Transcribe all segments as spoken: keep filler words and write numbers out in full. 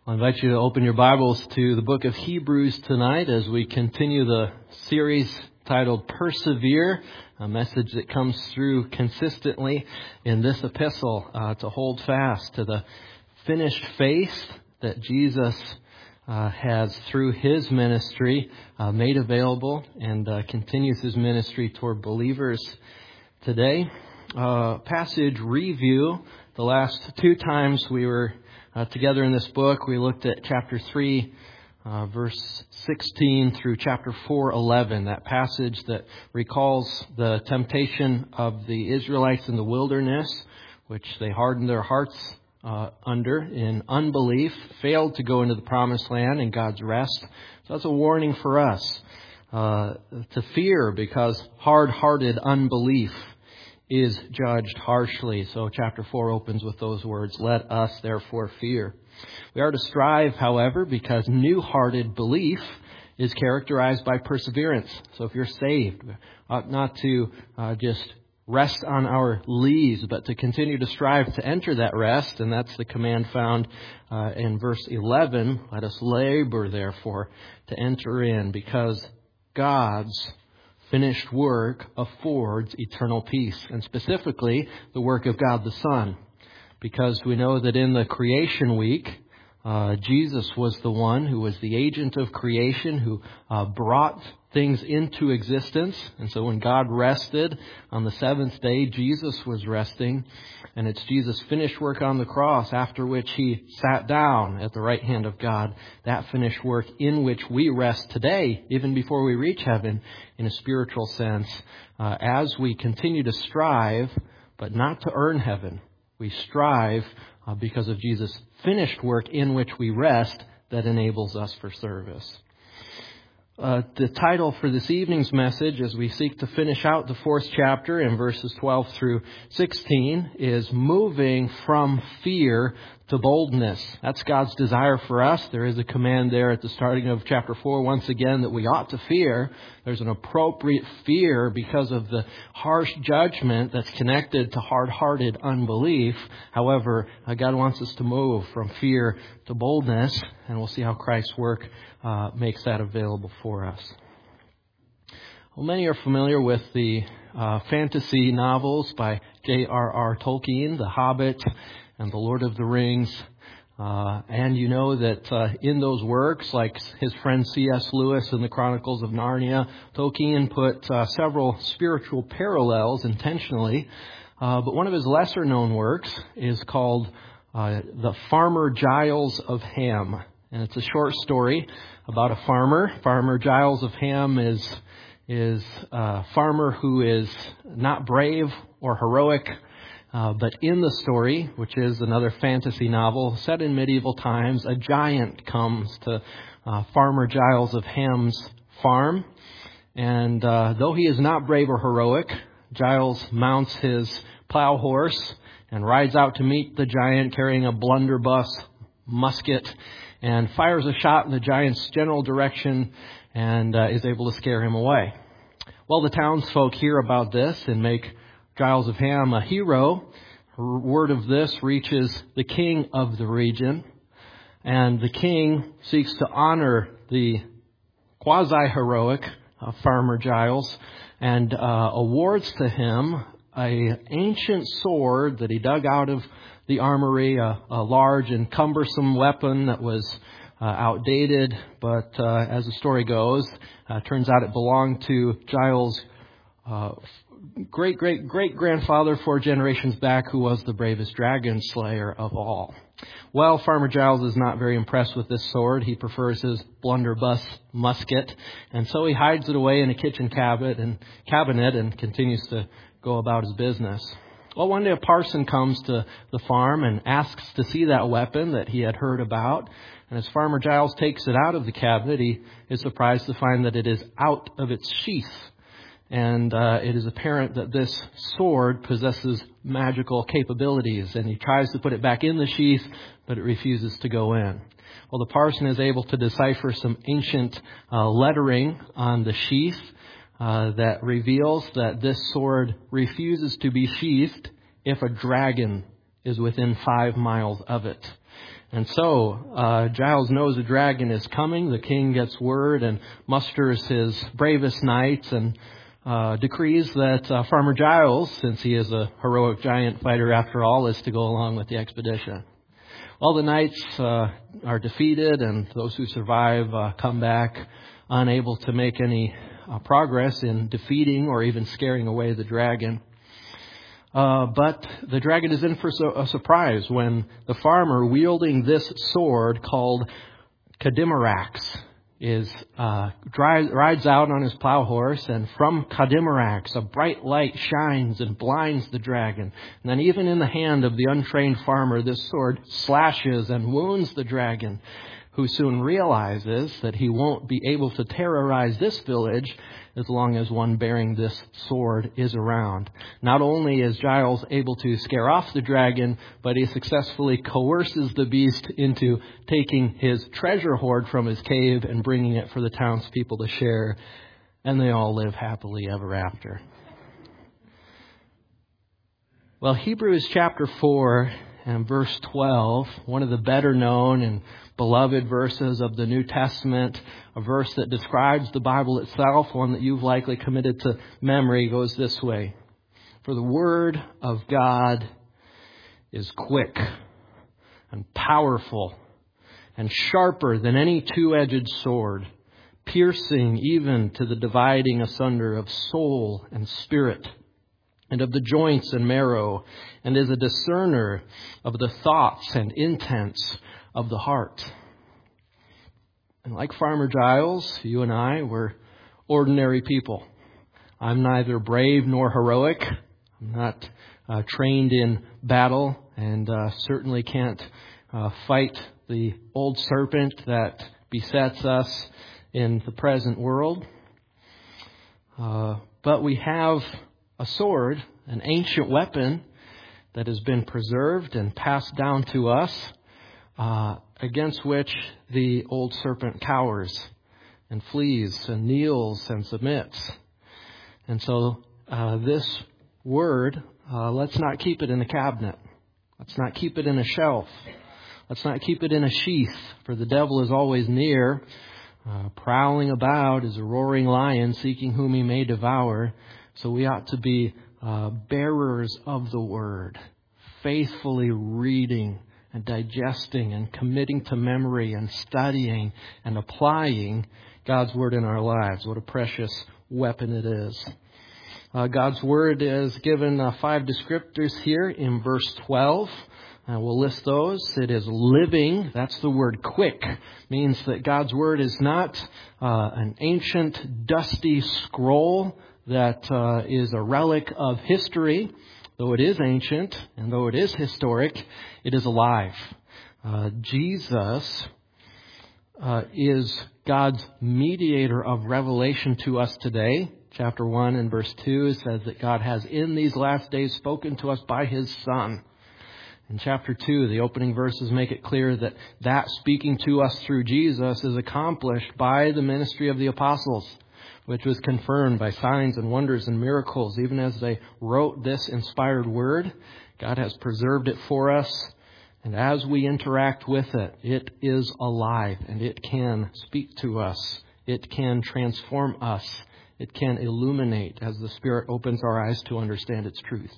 I invite you to open your Bibles to the book of Hebrews tonight as we continue the series titled Persevere, a message that comes through consistently in this epistle uh, to hold fast to the finished faith that Jesus uh, has through His ministry uh, made available and uh, continues His ministry toward believers today. Uh, passage review. The last two times we were Uh, together in this book, we looked at chapter three, uh, verse sixteen through chapter four, eleven, that passage that recalls the temptation of the Israelites in the wilderness, which they hardened their hearts uh, under in unbelief, failed to go into the promised land and God's rest. So that's a warning for us uh, to fear, because hard-hearted unbelief is judged harshly. So chapter four opens with those words, "Let us therefore fear." We are to strive, however, because new-hearted belief is characterized by perseverance. So if you're saved, we ought not to uh, just rest on our leaves, but to continue to strive to enter that rest. And that's the command found uh, in verse eleven. "Let us labor, therefore, to enter in, because God's finished work affords eternal peace," and specifically the work of God the Son, because we know that in the creation week, uh, Jesus was the one who was the agent of creation, who uh, brought things into existence. And so when God rested on the seventh day, Jesus was resting. And it's Jesus' finished work on the cross, after which He sat down at the right hand of God, that finished work in which we rest today, even before we reach heaven, in a spiritual sense, uh, as we continue to strive, but not to earn heaven. We strive uh, because of Jesus' finished work in which we rest, that enables us for service. Uh, the title for this evening's message, as we seek to finish out the fourth chapter in verses twelve through sixteen, is Moving from Fear to Boldness. That's God's desire for us. There is a command there at the starting of chapter four, once again, that we ought to fear. There's an appropriate fear because of the harsh judgment that's connected to hard-hearted unbelief. However, uh, God wants us to move from fear to boldness, and we'll see how Christ's work uh, makes that available for us. Well, many are familiar with the uh, fantasy novels by J R R Tolkien, The Hobbit and The Lord of the Rings. Uh, and you know that uh, in those works, like his friend C S Lewis in the Chronicles of Narnia, Tolkien put uh, several spiritual parallels intentionally. Uh, but one of his lesser-known works is called uh, The Farmer Giles of Ham. And it's a short story about a farmer. Farmer Giles of Ham is, is a farmer who is not brave or heroic. Uh, but in the story, which is another fantasy novel set in medieval times, a giant comes to uh, Farmer Giles of Ham's farm. And uh, though he is not brave or heroic, Giles mounts his plow horse and rides out to meet the giant carrying a blunderbuss musket and fires a shot in the giant's general direction and uh, is able to scare him away. Well, the townsfolk hear about this and make Giles of Ham a hero. Word of this reaches the king of the region, and the king seeks to honor the quasi-heroic uh, Farmer Giles and uh, awards to him a ancient sword that he dug out of the armory, a, a large and cumbersome weapon that was uh, outdated, but uh, as the story goes, uh, turns out it belonged to Giles' uh, great, great, great grandfather four generations back, who was the bravest dragon slayer of all. Well, Farmer Giles is not very impressed with this sword. He prefers his blunderbuss musket, and so he hides it away in a kitchen cabinet and cabinet and continues to go about his business. Well, one day a parson comes to the farm and asks to see that weapon that he had heard about. And as Farmer Giles takes it out of the cabinet, he is surprised to find that it is out of its sheath. And uh, it is apparent that this sword possesses magical capabilities. And he tries to put it back in the sheath, but it refuses to go in. Well, the parson is able to decipher some ancient uh, lettering on the sheath uh, that reveals that this sword refuses to be sheathed if a dragon is within five miles of it. And so, uh, Giles knows a dragon is coming. The king gets word and musters his bravest knights and uh, decrees that uh, Farmer Giles, since he is a heroic giant fighter after all, is to go along with the expedition. All the knights uh, are defeated, and those who survive uh, come back unable to make any uh, progress in defeating or even scaring away the dragon. Uh, but the dragon is in for a surprise when the farmer wielding this sword called Kadimarax is uh, drives, rides out on his plow horse, and from Kadimarax a bright light shines and blinds the dragon. And then even in the hand of the untrained farmer, this sword slashes and wounds the dragon, who soon realizes that he won't be able to terrorize this village as long as one bearing this sword is around. Not only is Giles able to scare off the dragon, but he successfully coerces the beast into taking his treasure hoard from his cave and bringing it for the townspeople to share. And they all live happily ever after. Well, Hebrews chapter four and verse twelve, one of the better known and beloved verses of the New Testament, a verse that describes the Bible itself, one that you've likely committed to memory, goes this way. For the word of God is quick and powerful and sharper than any two-edged sword, piercing even to the dividing asunder of soul and spirit, and of the joints and marrow, and is a discerner of the thoughts and intents of the heart. And like Farmer Giles, you and I, we're ordinary people. I'm neither brave nor heroic. I'm not uh, trained in battle, and uh, certainly can't uh, fight the old serpent that besets us in the present world. Uh, but we have a sword, an ancient weapon that has been preserved and passed down to us, uh, against which the old serpent cowers and flees and kneels and submits. And so uh, this word, uh, let's not keep it in a cabinet. Let's not keep it in a shelf. Let's not keep it in a sheath, for the devil is always near, uh, prowling about as a roaring lion, seeking whom he may devour. So we ought to be uh, bearers of the word, faithfully reading and digesting and committing to memory and studying and applying God's word in our lives. What a precious weapon it is. Uh, God's word is given uh, five descriptors here in verse twelve. Uh, we'll list those. It is living. That's the word quick. Means that God's word is not uh, an ancient, dusty scroll that uh, is a relic of history. Though it is ancient and though it is historic, it is alive. Uh, Jesus uh, is God's mediator of revelation to us today. Chapter one and verse two says that God has in these last days spoken to us by His Son. In chapter two, the opening verses make it clear that that speaking to us through Jesus is accomplished by the ministry of the apostles, which was confirmed by signs and wonders and miracles. Even as they wrote this inspired word, God has preserved it for us. And as we interact with it, it is alive and it can speak to us. It can transform us. It can illuminate as the Spirit opens our eyes to understand its truth.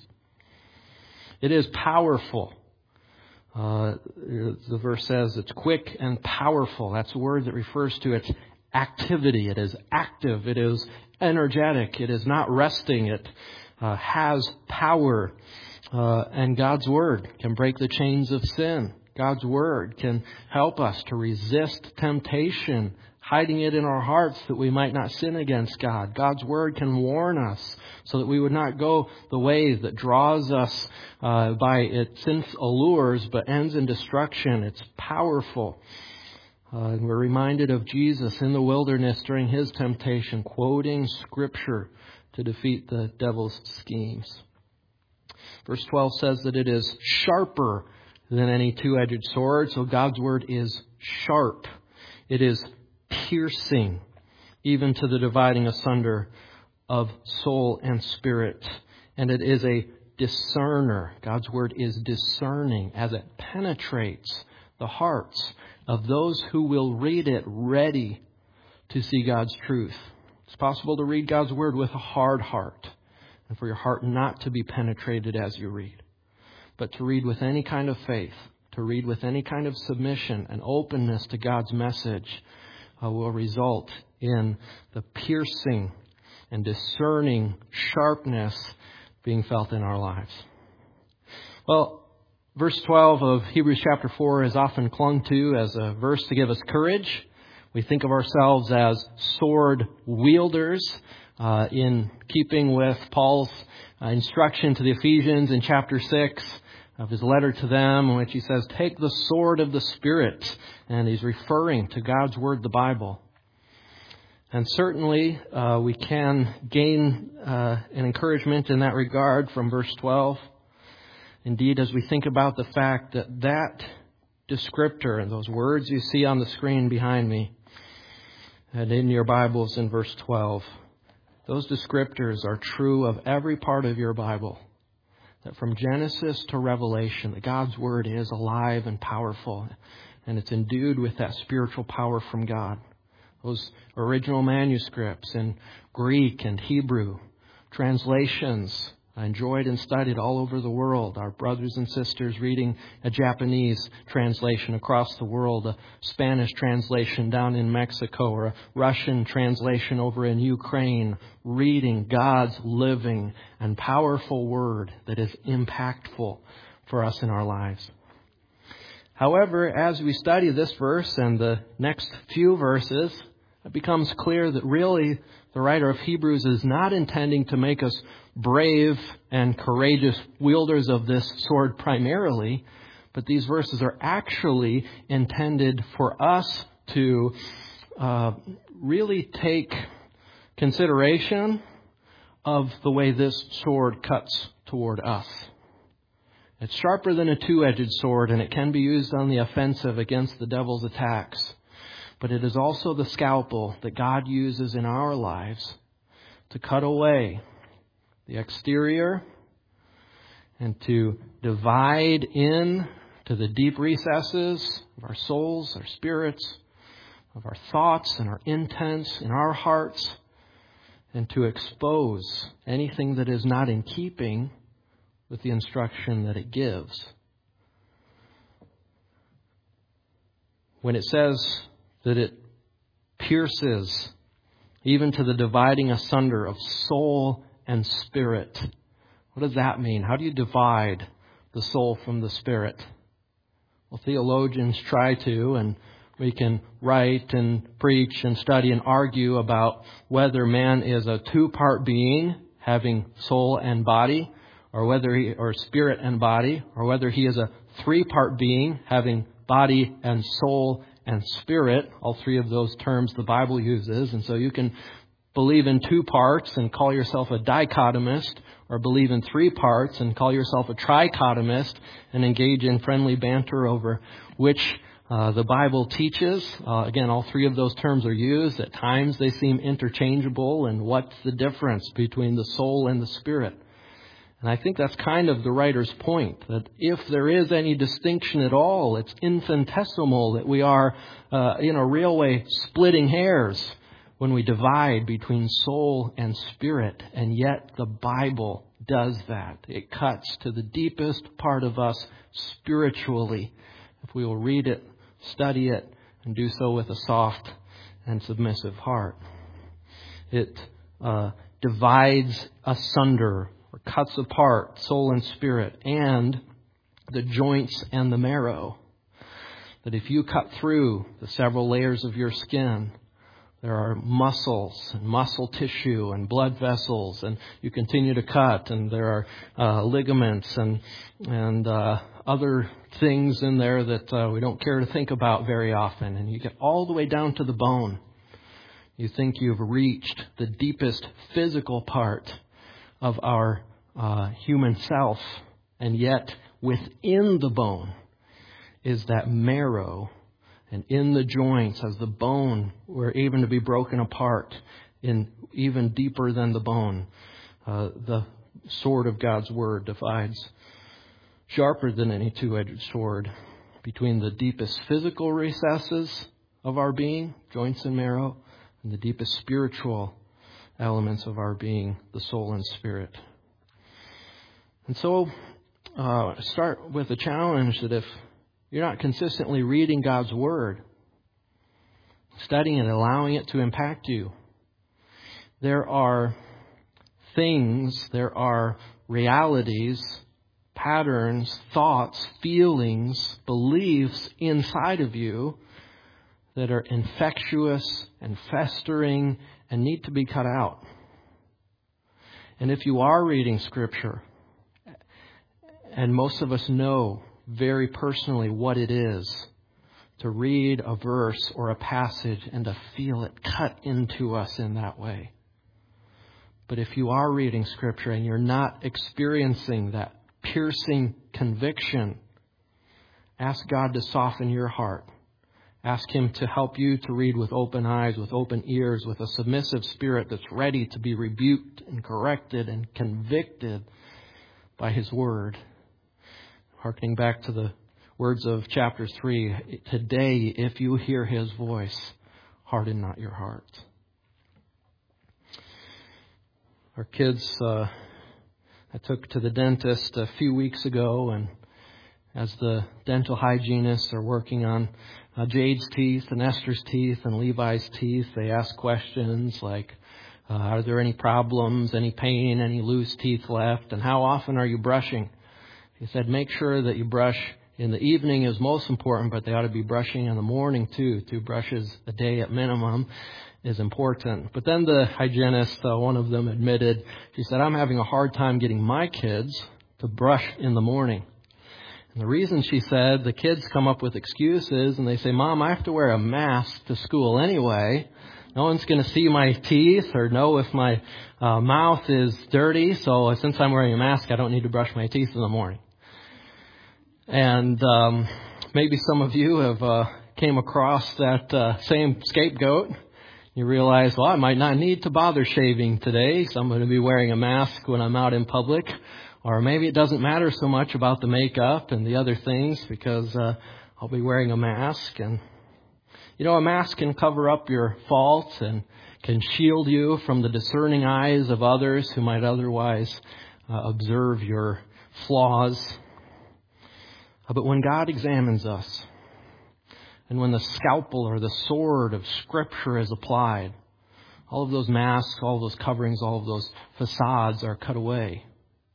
It is powerful. Uh, the verse says it's quick and powerful. That's a word that refers to its activity. It is active. It is energetic. It is not resting. It uh, has power. Uh, and God's word can break the chains of sin. God's word can help us to resist temptation, hiding it in our hearts that we might not sin against God. God's word can warn us so that we would not go the way that draws us uh, by its allures but ends in destruction. It's powerful. Uh, and we're reminded of Jesus in the wilderness during His temptation, quoting Scripture to defeat the devil's schemes. Verse twelve says that it is sharper than any two-edged sword. So God's word is sharp. It is piercing, even to the dividing asunder of soul and spirit. And it is a discerner. God's word is discerning as it penetrates the hearts of those who will read it ready to see God's truth. It's possible to read God's Word with a hard heart and for your heart not to be penetrated as you read, but to read with any kind of faith, to read with any kind of submission and openness to God's message uh, will result in the piercing and discerning sharpness being felt in our lives. Well, verse twelve of Hebrews chapter four is often clung to as a verse to give us courage. We think of ourselves as sword wielders uh, in keeping with Paul's uh, instruction to the Ephesians in chapter six of his letter to them, in which he says, take the sword of the Spirit. And he's referring to God's Word, the Bible. And certainly uh, we can gain uh, an encouragement in that regard from verse twelve. Indeed, as we think about the fact that that descriptor and those words you see on the screen behind me and in your Bibles in verse twelve, those descriptors are true of every part of your Bible. That from Genesis to Revelation, that God's Word is alive and powerful, and it's endued with that spiritual power from God. Those original manuscripts in Greek and Hebrew, translations enjoyed and studied all over the world. Our brothers and sisters reading a Japanese translation across the world, a Spanish translation down in Mexico, or a Russian translation over in Ukraine, reading God's living and powerful Word that is impactful for us in our lives. However, as we study this verse and the next few verses, it becomes clear that really the writer of Hebrews is not intending to make us brave and courageous wielders of this sword primarily, but these verses are actually intended for us to uh, really take consideration of the way this sword cuts toward us. It's sharper than a two-edged sword, and it can be used on the offensive against the devil's attacks. But it is also the scalpel that God uses in our lives to cut away the exterior and to divide in to the deep recesses of our souls, our spirits, of our thoughts and our intents in our hearts, and to expose anything that is not in keeping with the instruction that it gives. When it says that it pierces even to the dividing asunder of soul and spirit. What does that mean? How do you divide the soul from the spirit? Well, theologians try to, and we can write and preach and study and argue about whether man is a two-part being having soul and body, or whether he, or spirit and body, or whether he is a three-part being having body and soul and spirit, all three of those terms the Bible uses. And so you can believe in two parts and call yourself a dichotomist, or believe in three parts and call yourself a trichotomist and engage in friendly banter over which uh, the Bible teaches. Uh, again, all three of those terms are used. At times they seem interchangeable, and what's the difference between the soul and the spirit? And I think that's kind of the writer's point, that if there is any distinction at all, it's infinitesimal, that we are, uh, in a real way, splitting hairs when we divide between soul and spirit. And yet the Bible does that. It cuts to the deepest part of us spiritually, if we will read it, study it, and do so with a soft and submissive heart. It uh, divides asunder, or cuts apart soul and spirit, and the joints and the marrow. That if you cut through the several layers of your skin, there are muscles and muscle tissue and blood vessels, and you continue to cut, and there are uh, ligaments and and uh, other things in there that uh, we don't care to think about very often. And you get all the way down to the bone. You think you've reached the deepest physical part of our uh, human self, and yet within the bone is that marrow, and in the joints as the bone were even to be broken apart in even deeper than the bone. Uh, the sword of God's Word divides sharper than any two-edged sword. between the deepest physical recesses of our being, joints and marrow, and the deepest spiritual elements of our being, the soul and spirit. And so, uh, start with the challenge that if you're not consistently reading God's Word, studying it, allowing it to impact you, there are things, there are realities, patterns, thoughts, feelings, beliefs inside of you that are infectious and festering and need to be cut out. And if you are reading Scripture, and most of us know very personally what it is to read a verse or a passage and to feel it cut into us in that way. But if you are reading Scripture and you're not experiencing that piercing conviction, ask God to soften your heart. Ask Him to help you to read with open eyes, with open ears, with a submissive spirit that's ready to be rebuked and corrected and convicted by His Word. Harkening back to the words of chapter three, today, if you hear His voice, harden not your heart. Our kids, uh, I took to the dentist a few weeks ago, and as the dental hygienists are working on uh, Jade's teeth and Esther's teeth and Levi's teeth, they ask questions like, uh, are there any problems, any pain, any loose teeth left, and how often are you brushing? He said, make sure that you brush in the evening is most important, but they ought to be brushing in the morning too. Two brushes a day at minimum is important. But then the hygienist, uh, one of them admitted, she said, I'm having a hard time getting my kids to brush in the morning. And the reason, she said, the kids come up with excuses and they say, Mom, I have to wear a mask to school anyway. No one's going to see my teeth or know if my uh, mouth is dirty. So since I'm wearing a mask, I don't need to brush my teeth in the morning. And um, maybe some of you have uh, came across that uh, same scapegoat. You realize, well, I might not need to bother shaving today, so I'm going to be wearing a mask when I'm out in public. Or maybe it doesn't matter so much about the makeup and the other things because uh, I'll be wearing a mask. And, you know, a mask can cover up your faults and can shield you from the discerning eyes of others who might otherwise uh, observe your flaws. But when God examines us, and when the scalpel or the sword of Scripture is applied, all of those masks, all of those coverings, all of those facades are cut away.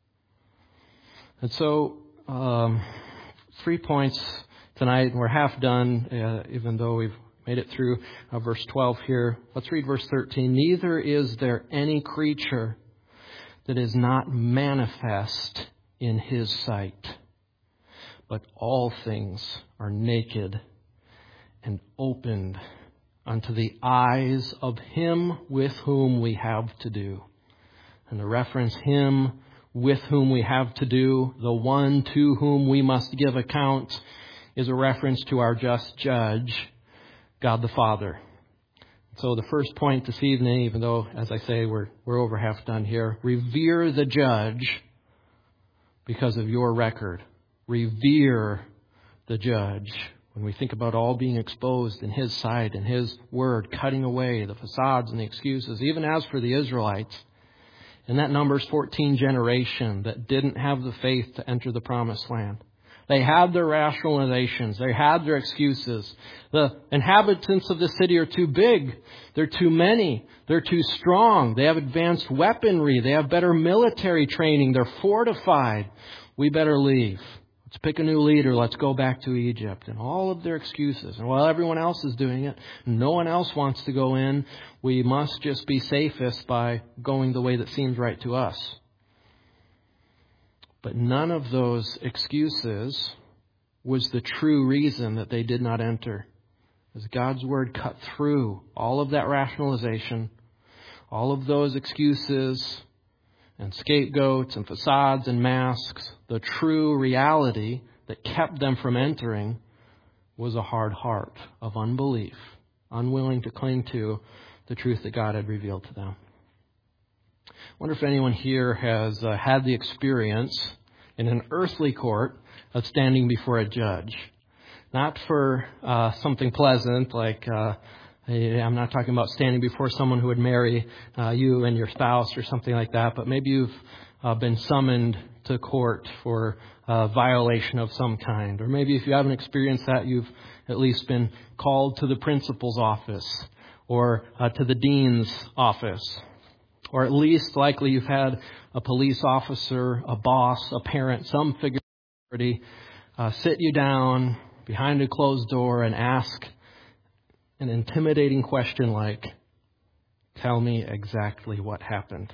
And so, um, three points tonight, and we're half done, uh, even though we've made it through uh, verse twelve here. Let's read verse thirteen. Neither is there any creature that is not manifest in His sight, but all things are naked and opened unto the eyes of Him with whom we have to do. And the reference, Him with whom we have to do, the one to whom we must give account, is a reference to our just judge, God the Father. So the first point this evening, even though, as I say, we're, we're over half done here, revere the judge because of your record. Revere the judge. When we think about all being exposed in His sight and His Word, cutting away the facades and the excuses, even as for the Israelites, in that Numbers fourteen generation that didn't have the faith to enter the promised land. They had their rationalizations. They had their excuses. The inhabitants of the city are too big. They're too many. They're too strong. They have advanced weaponry. They have better military training. They're fortified. We better leave. Let's pick a new leader. Let's go back to Egypt. And all of their excuses. And while everyone else is doing it, no one else wants to go in, we must just be safest by going the way that seems right to us. But none of those excuses was the true reason that they did not enter. As God's Word cut through all of that rationalization, all of those excuses and scapegoats and facades and masks, the true reality that kept them from entering was a hard heart of unbelief, unwilling to cling to the truth that God had revealed to them. I wonder if anyone here has uh, had the experience in an earthly court of standing before a judge. not for uh, something pleasant like uh, I'm not talking about standing before someone who would marry uh, you and your spouse or something like that, but maybe you've uh, been summoned to court for a violation of some kind. Or maybe if you haven't experienced that, you've at least been called to the principal's office or uh, to the dean's office. Or at least likely you've had a police officer, a boss, a parent, some figure of authority uh, sit you down behind a closed door and ask an intimidating question like, tell me exactly what happened.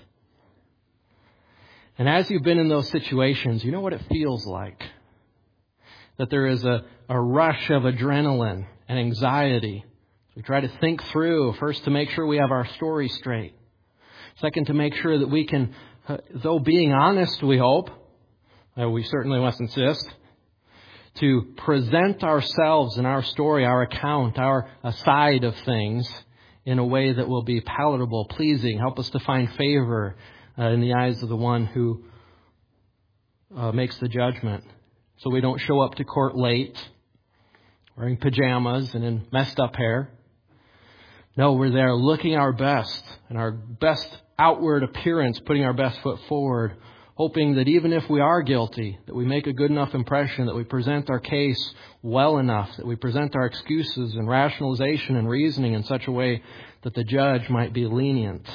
And as you've been in those situations, you know what it feels like. That there is a, a rush of adrenaline and anxiety. We try to think through, first to make sure we have our story straight. Second, to make sure that we can, uh, though being honest, we hope, uh, we certainly must insist, to present ourselves and our story, our account, our uh, side of things in a way that will be palatable, pleasing, help us to find favor uh, in the eyes of the one who uh, makes the judgment. So we don't show up to court late, wearing pajamas and in messed up hair. No, we're there looking our best and our best outward appearance, putting our best foot forward, hoping that even if we are guilty, that we make a good enough impression, that we present our case well enough, that we present our excuses and rationalization and reasoning in such a way that the judge might be lenient.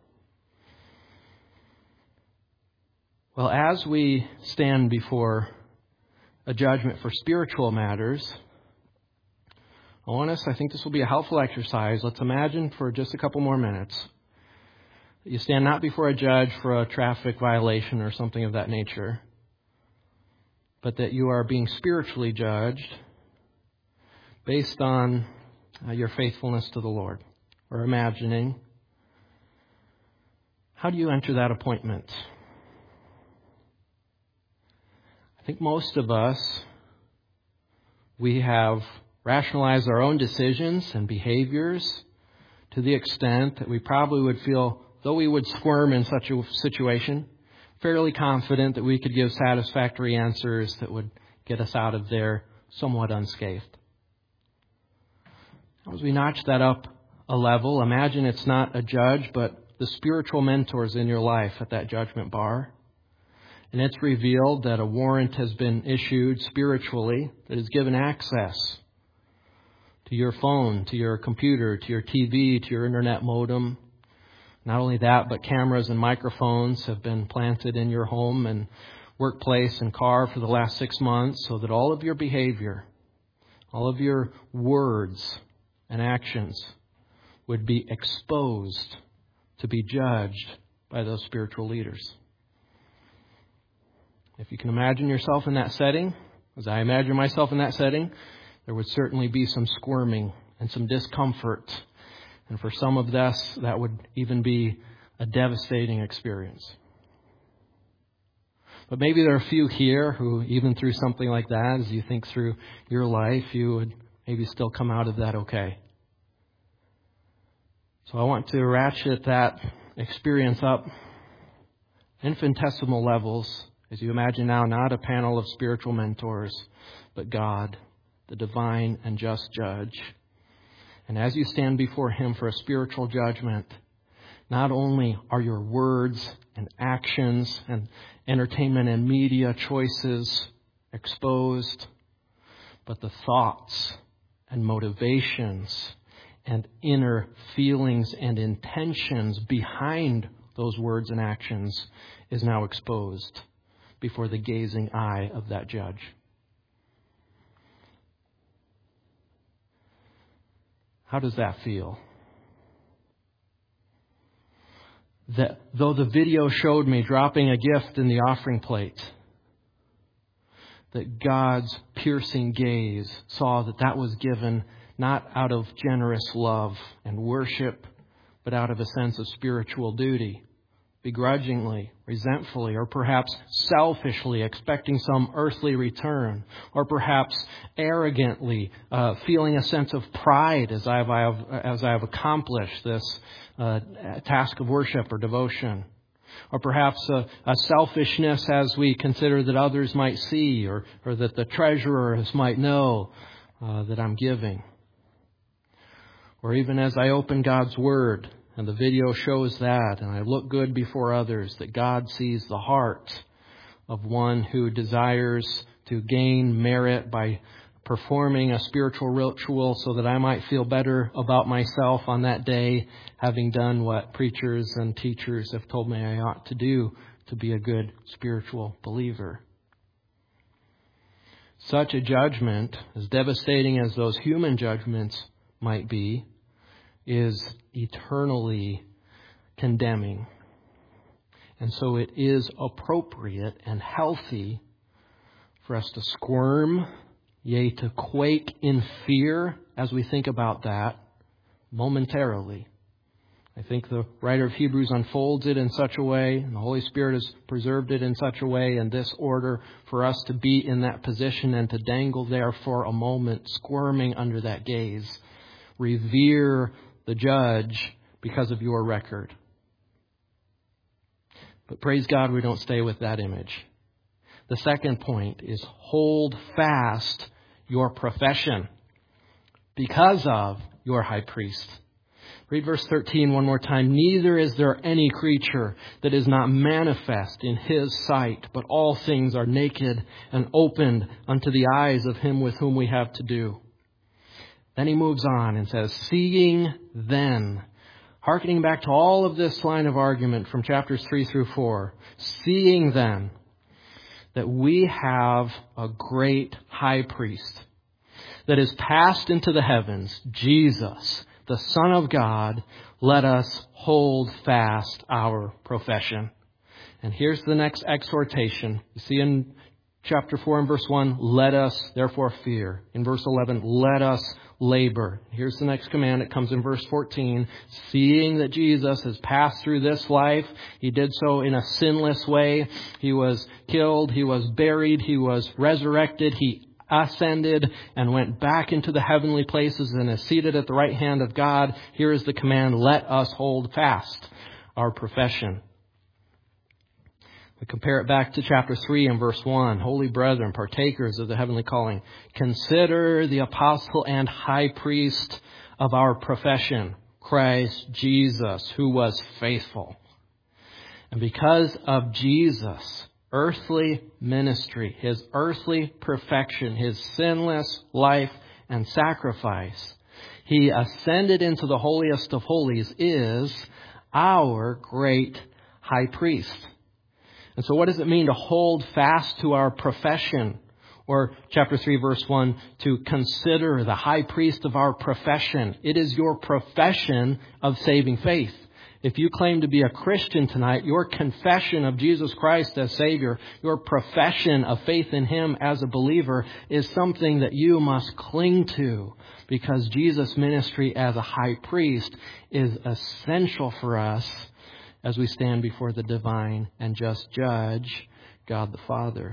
Well, as we stand before a judgment for spiritual matters, I want us, I think this will be a helpful exercise. Let's imagine for just a couple more minutes that you stand not before a judge for a traffic violation or something of that nature, but that you are being spiritually judged based on uh, your faithfulness to the Lord. Or imagining, how do you enter that appointment? I think most of us, we have rationalized our own decisions and behaviors to the extent that we probably would feel, though we would squirm in such a situation, fairly confident that we could give satisfactory answers that would get us out of there somewhat unscathed. As we notch that up a level, imagine it's not a judge, but the spiritual mentors in your life at that judgment bar. And it's revealed that a warrant has been issued spiritually that has given access to your phone, to your computer, to your T V, to your internet modem. Not only that, but cameras and microphones have been planted in your home and workplace and car for the last six months so that all of your behavior, all of your words and actions would be exposed to be judged by those spiritual leaders. If you can imagine yourself in that setting, as I imagine myself in that setting, there would certainly be some squirming and some discomfort. And for some of us, that would even be a devastating experience. But maybe there are a few here who, even through something like that, as you think through your life, you would maybe still come out of that okay. So I want to ratchet that experience up infinitesimal levels, as you imagine now, not a panel of spiritual mentors, but God, the divine and just judge. And as you stand before Him for a spiritual judgment, not only are your words and actions and entertainment and media choices exposed, but the thoughts and motivations and inner feelings and intentions behind those words and actions is now exposed before the gazing eye of that judge. How does that feel? That though the video showed me dropping a gift in the offering plate, that God's piercing gaze saw that that was given not out of generous love and worship, but out of a sense of spiritual duty, begrudgingly, resentfully, or perhaps selfishly expecting some earthly return, or perhaps arrogantly uh, feeling a sense of pride as I have, as I have accomplished this uh, task of worship or devotion, or perhaps a, a selfishness as we consider that others might see, or, or that the treasurers might know, uh, that I'm giving. Or even as I open God's Word and the video shows that and I look good before others, that God sees the heart of one who desires to gain merit by performing a spiritual ritual so that I might feel better about myself on that day, having done what preachers and teachers have told me I ought to do to be a good spiritual believer. Such a judgment, as devastating as those human judgments might be, is eternally condemning. And so it is appropriate and healthy for us to squirm, yea, to quake in fear as we think about that momentarily. I think the writer of Hebrews unfolds it in such a way, and the Holy Spirit has preserved it in such a way in this order for us to be in that position and to dangle there for a moment, squirming under that gaze. Revere the judge because of your record. But praise God, we don't stay with that image. The second point is hold fast your profession because of your high priest. Read verse thirteen one more time. Neither is there any creature that is not manifest in his sight, but all things are naked and opened unto the eyes of him with whom we have to do. Then he moves on and says, seeing then, hearkening back to all of this line of argument from chapters three through four, seeing then that we have a great high priest that is passed into the heavens, Jesus, the Son of God, let us hold fast our profession. And here's the next exhortation. You see in chapter four and verse one, let us therefore fear. In verse eleven, let us labor. Here's the next command. It comes in verse fourteen. Seeing that Jesus has passed through this life, he did so in a sinless way. He was killed. He was buried. He was resurrected. He ascended and went back into the heavenly places and is seated at the right hand of God. Here is the command. Let us hold fast our profession. We compare it back to chapter three and verse one. Holy brethren, partakers of the heavenly calling, consider the apostle and high priest of our profession, Christ Jesus, who was faithful. And because of Jesus' earthly ministry, his earthly perfection, his sinless life and sacrifice, he ascended into the holiest of holies, is our great high priest. And so what does it mean to hold fast to our profession? Or chapter three, verse one, to consider the high priest of our profession. It is your profession of saving faith. If you claim to be a Christian tonight, your confession of Jesus Christ as Savior, your profession of faith in Him as a believer is something that you must cling to, because Jesus' ministry as a high priest is essential for us as we stand before the divine and just judge, God the Father.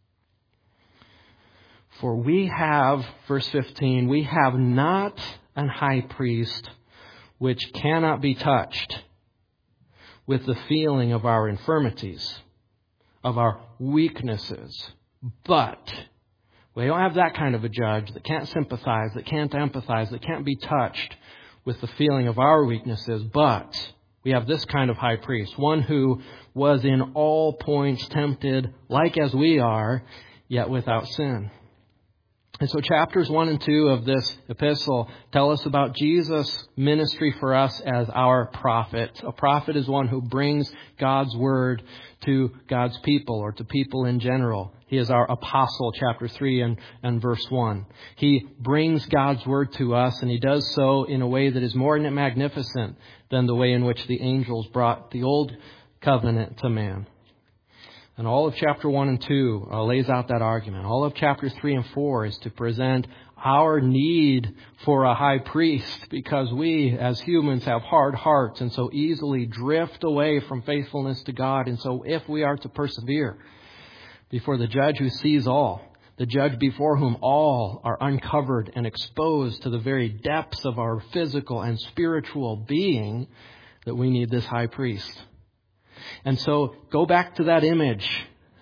For we have, verse fifteen, we have not an high priest which cannot be touched with the feeling of our infirmities, of our weaknesses. But we don't have that kind of a judge that can't sympathize, that can't empathize, that can't be touched with the feeling of our weaknesses. But we have this kind of high priest, one who was in all points tempted, like as we are, yet without sin. And so chapters one and two of this epistle tell us about Jesus' ministry for us as our prophet. A prophet is one who brings God's word to God's people, or to people in general. He is our apostle, chapter three and, and verse one. He brings God's word to us, and he does so in a way that is more magnificent than the way in which the angels brought the old covenant to man. And all of chapter one and two uh, lays out that argument. All of chapters three and four is to present our need for a high priest, because we as humans have hard hearts and so easily drift away from faithfulness to God. And so if we are to persevere before the judge who sees all, the judge before whom all are uncovered and exposed to the very depths of our physical and spiritual being, that we need this high priest. And so go back to that image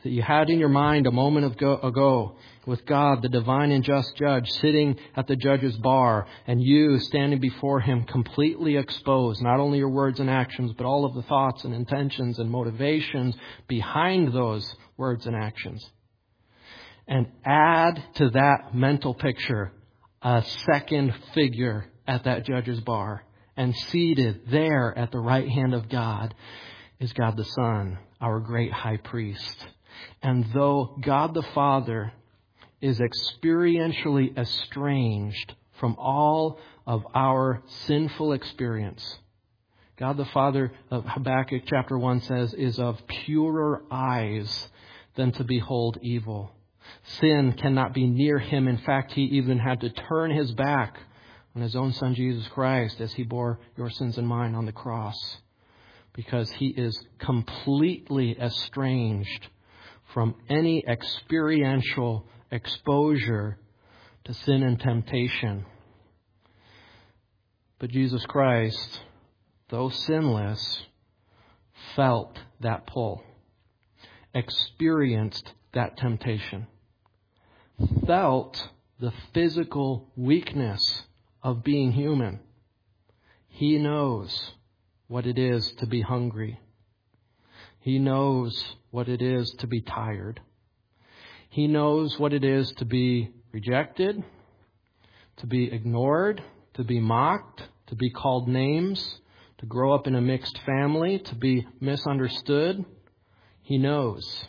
that you had in your mind a moment ago with God, the divine and just judge, sitting at the judge's bar, and you standing before him completely exposed, not only your words and actions, but all of the thoughts and intentions and motivations behind those words and actions. And add to that mental picture a second figure at that judge's bar. And seated there at the right hand of God is God the Son, our great high priest. And though God the Father is experientially estranged from all of our sinful experience, God the Father, of Habakkuk chapter one says, is of purer eyes than to behold evil. Sin cannot be near him. In fact, he even had to turn his back on his own Son, Jesus Christ, as he bore your sins and mine on the cross, because he is completely estranged from any experiential exposure to sin and temptation. But Jesus Christ, though sinless, felt that pull, experienced that temptation, felt the physical weakness of being human. He knows what it is to be hungry. He knows what it is to be tired. He knows what it is to be rejected, to be ignored, to be mocked, to be called names, to grow up in a mixed family, to be misunderstood. He knows.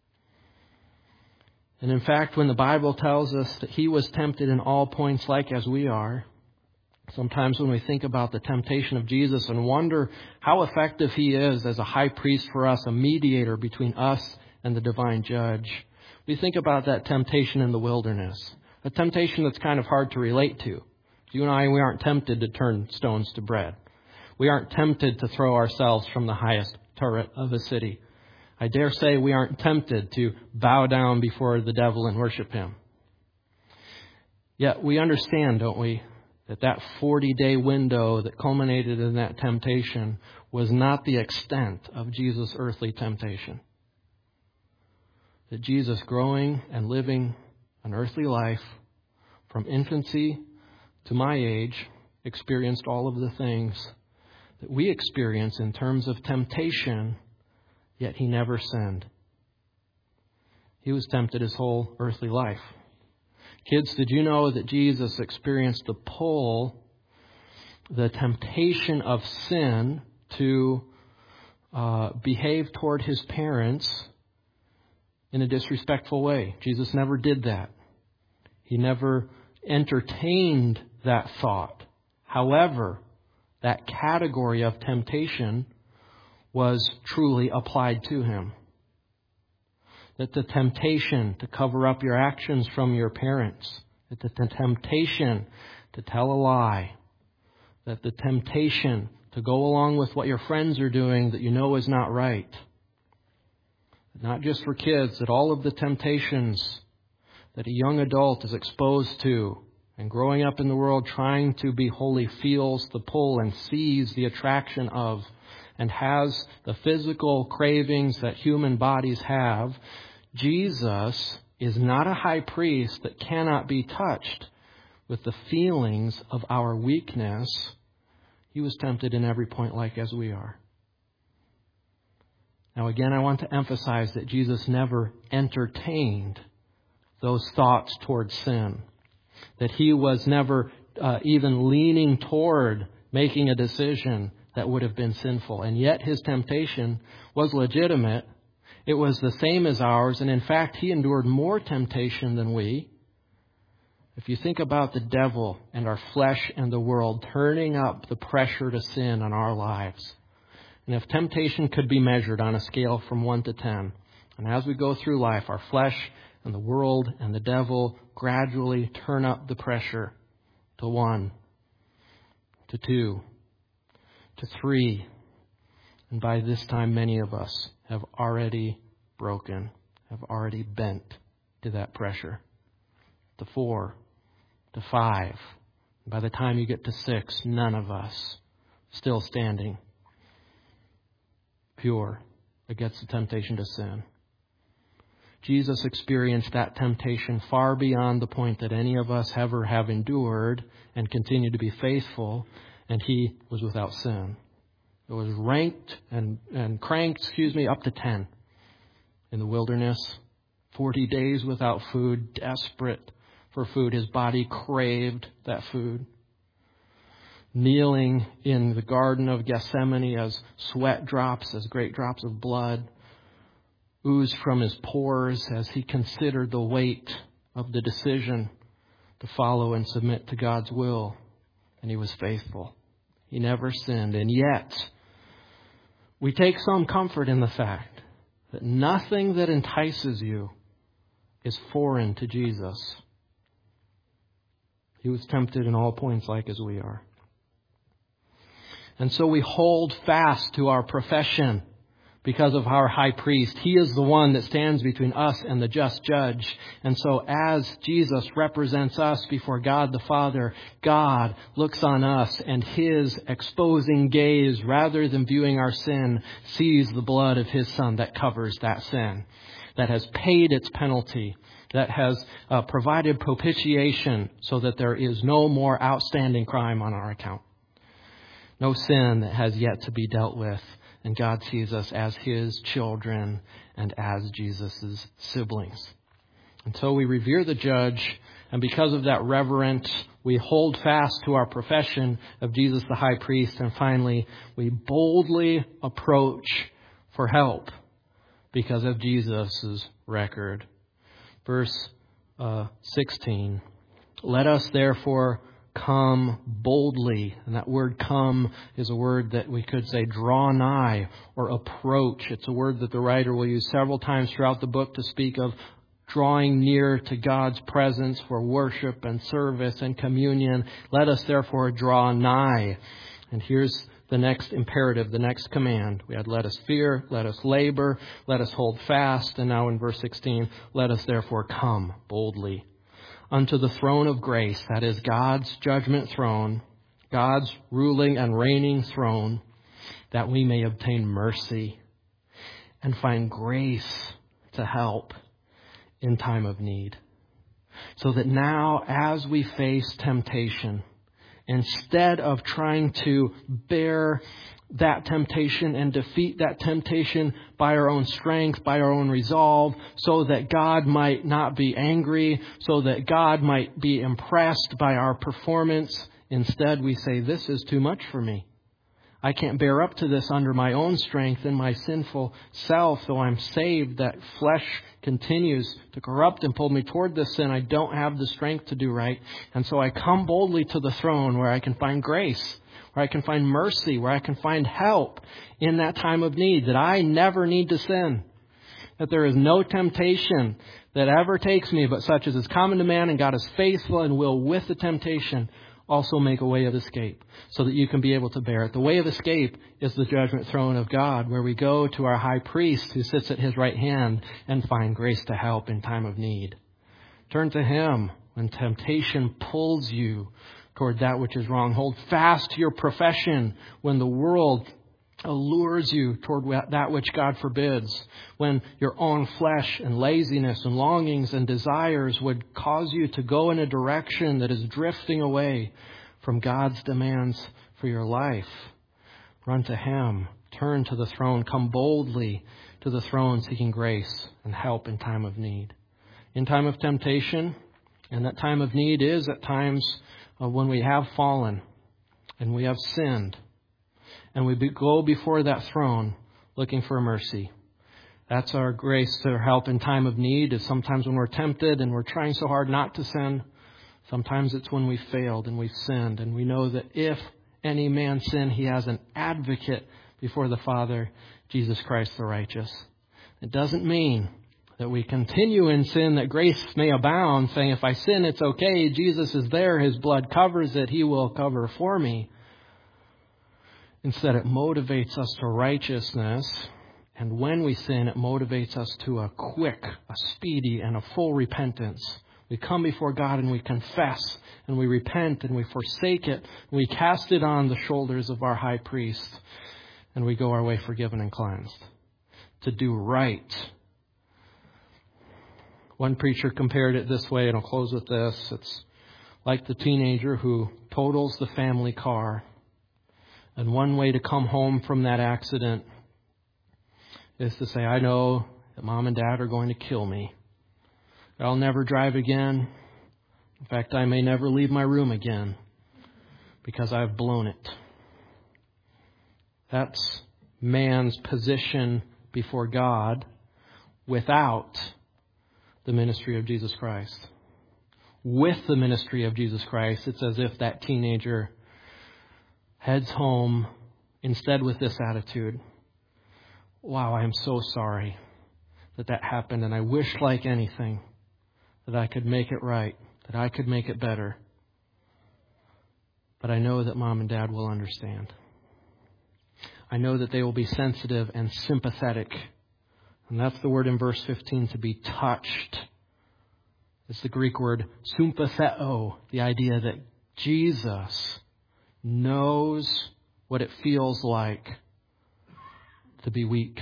And in fact, when the Bible tells us that he was tempted in all points like as we are, sometimes when we think about the temptation of Jesus and wonder how effective he is as a high priest for us, a mediator between us and the divine judge, we think about that temptation in the wilderness, a temptation that's kind of hard to relate to. You and I, we aren't tempted to turn stones to bread. We aren't tempted to throw ourselves from the highest turret of a city. I dare say we aren't tempted to bow down before the devil and worship him. Yet we understand, don't we, that that forty-day window that culminated in that temptation was not the extent of Jesus' earthly temptation. That Jesus, growing and living an earthly life from infancy to my age, experienced all of the things that we experience in terms of temptation, yet he never sinned. He was tempted his whole earthly life. Kids, did you know that Jesus experienced the pull, the temptation of sin to uh, behave toward his parents in a disrespectful way? Jesus never did that. He never entertained that thought. However, that category of temptation was truly applied to him. That the temptation to cover up your actions from your parents, that the temptation to tell a lie, that the temptation to go along with what your friends are doing that you know is not right. Not just for kids, that all of the temptations that a young adult is exposed to and growing up in the world trying to be holy feels the pull and sees the attraction of and has the physical cravings that human bodies have. Jesus is not a high priest that cannot be touched with the feelings of our weakness. He was tempted in every point like as we are. Now again, I want to emphasize that Jesus never entertained those thoughts toward sin. That he was never uh, even leaning toward making a decision that would have been sinful. And yet his temptation was legitimate. It was the same as ours. And in fact, he endured more temptation than we. If you think about the devil and our flesh and the world turning up the pressure to sin on our lives. And if temptation could be measured on a scale from one to ten, and as we go through life, our flesh and the world and the devil gradually turn up the pressure to one, to two, to three. And by this time, many of us have already broken, have already bent to that pressure. To four, to five. By the time you get to six, none of us still standing pure against the temptation to sin. Jesus experienced that temptation far beyond the point that any of us ever have endured and continue to be faithful, and he was without sin. It was ranked and, and cranked, excuse me, up to ten in the wilderness. Forty days without food, desperate for food. His body craved that food. Kneeling in the Garden of Gethsemane as sweat drops, as great drops of blood oozed from his pores as he considered the weight of the decision to follow and submit to God's will. And he was faithful. He never sinned. And yet, we take some comfort in the fact that nothing that entices you is foreign to Jesus. He was tempted in all points like as we are. And so we hold fast to our profession because of our high priest. He is the one that stands between us and the just judge. And so as Jesus represents us before God the Father, God looks on us, and his exposing gaze, rather than viewing our sin, sees the blood of his Son that covers that sin, that has paid its penalty, that has uh, provided propitiation so that there is no more outstanding crime on our account. No sin that has yet to be dealt with. And God sees us as his children and as Jesus' siblings. And so we revere the judge, and because of that reverence, we hold fast to our profession of Jesus the high priest, and finally, we boldly approach for help because of Jesus' record. Verse uh, sixteen, let us therefore come boldly. And that word come is a word that we could say draw nigh or approach. It's a word that the writer will use several times throughout the book to speak of drawing near to God's presence for worship and service and communion. Let us therefore draw nigh. And here's the next imperative, the next command. We had let us fear, let us labor, let us hold fast. And now in verse sixteen, let us therefore come boldly unto the throne of grace, that is God's judgment throne, God's ruling and reigning throne, that we may obtain mercy and find grace to help in time of need. So that now, as we face temptation, instead of trying to bear that temptation and defeat that temptation by our own strength, by our own resolve, so that God might not be angry, so that God might be impressed by our performance, instead we say, this is too much for me. I can't bear up to this under my own strength and my sinful self. Though I'm saved, that flesh continues to corrupt and pull me toward this sin. I don't have the strength to do right. And so I come boldly to the throne where I can find grace, where I can find mercy, where I can find help in that time of need, that I never need to sin, that there is no temptation that ever takes me but such as is common to man, and God is faithful and will with the temptation also make a way of escape so that you can be able to bear it. The way of escape is the judgment throne of God, where we go to our high priest who sits at his right hand and find grace to help in time of need. Turn to him when temptation pulls you toward that which is wrong. Hold fast to your profession when the world allures you toward that which God forbids, when your own flesh and laziness and longings and desires would cause you to go in a direction that is drifting away from God's demands for your life. Run to him. Turn to the throne. Come boldly to the throne seeking grace and help in time of need. In time of temptation, and that time of need is at times uh, when we have fallen and we have sinned. And we be, go before that throne looking for mercy. That's our grace to help in time of need, is sometimes when we're tempted and we're trying so hard not to sin. Sometimes it's when we failed and we've sinned. And we know that if any man sin, he has an advocate before the Father, Jesus Christ the righteous. It doesn't mean that we continue in sin that grace may abound, saying if I sin, it's okay. Jesus is there. His blood covers it. He will cover for me. Instead, it motivates us to righteousness. And when we sin, it motivates us to a quick, a speedy, and a full repentance. We come before God and we confess and we repent and we forsake it. We cast it on the shoulders of our high priest and we go our way forgiven and cleansed. To do right. One preacher compared it this way, and I'll close with this. It's like the teenager who totals the family car. And one way to come home from that accident is to say, I know that Mom and Dad are going to kill me. I'll never drive again. In fact, I may never leave my room again because I've blown it. That's man's position before God without the ministry of Jesus Christ. With the ministry of Jesus Christ, it's as if that teenager heads home instead with this attitude. Wow, I am so sorry that that happened, and I wish like anything that I could make it right, that I could make it better. But I know that Mom and Dad will understand. I know that they will be sensitive and sympathetic. And that's the word in verse fifteen, to be touched. It's the Greek word sympatheo, the idea that Jesus knows what it feels like to be weak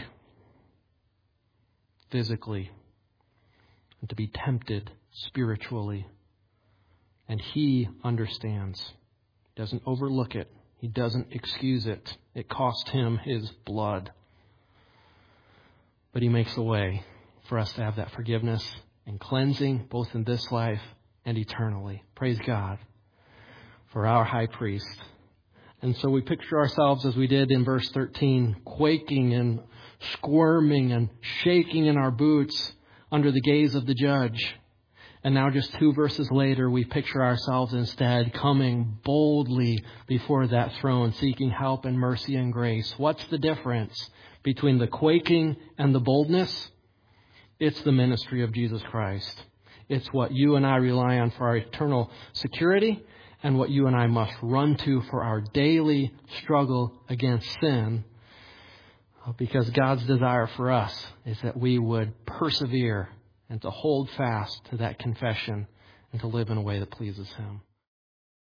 physically and to be tempted spiritually. And He understands. He doesn't overlook it. He doesn't excuse it. It cost Him His blood. But He makes a way for us to have that forgiveness and cleansing both in this life and eternally. Praise God for our high priest. And so we picture ourselves, as we did in verse thirteen, quaking and squirming and shaking in our boots under the gaze of the judge. And now just two verses later, we picture ourselves instead coming boldly before that throne, seeking help and mercy and grace. What's the difference between the quaking and the boldness? It's the ministry of Jesus Christ. It's what you and I rely on for our eternal security and what you and I must run to for our daily struggle against sin. Because God's desire for us is that we would persevere and to hold fast to that confession and to live in a way that pleases Him.